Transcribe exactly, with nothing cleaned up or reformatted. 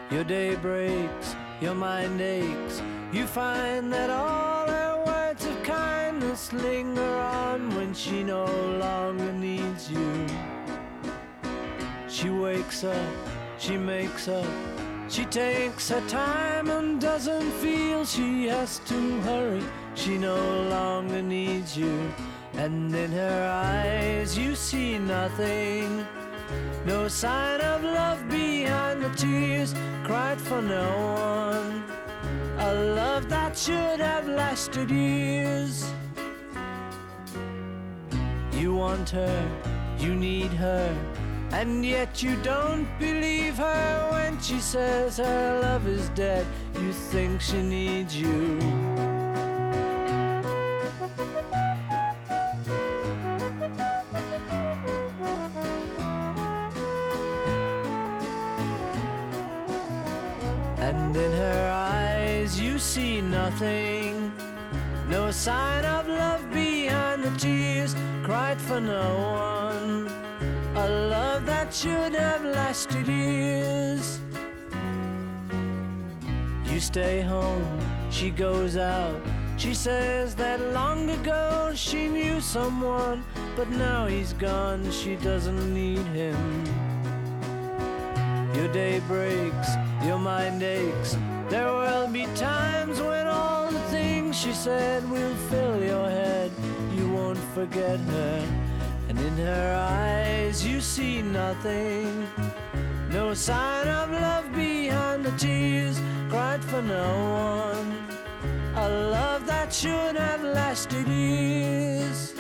Your day breaks, your mind aches. You find that all her words of kindness linger on when she no longer needs you. She wakes up, she makes up, she takes her time and doesn't feel she has to hurry. She no longer needs you. And in her eyes you see nothing, no sign of love behind the tears cried for no one, a love that should have lasted years. You want her, you need her, and yet you don't believe her when she says her love is dead. You think she needs you. And in her eyes you see nothing, no sign of love behind the tears cried for no one, a love that should have lasted years. You stay home, she goes out. She says that long ago she knew someone, but now he's gone, she doesn't need him. Your day breaks, your mind aches. There will be times when all the things she said will fill your head. You won't forget her, and in her eyes you see nothing, no sign of love behind the tears cried for no one, a love that should have lasted years.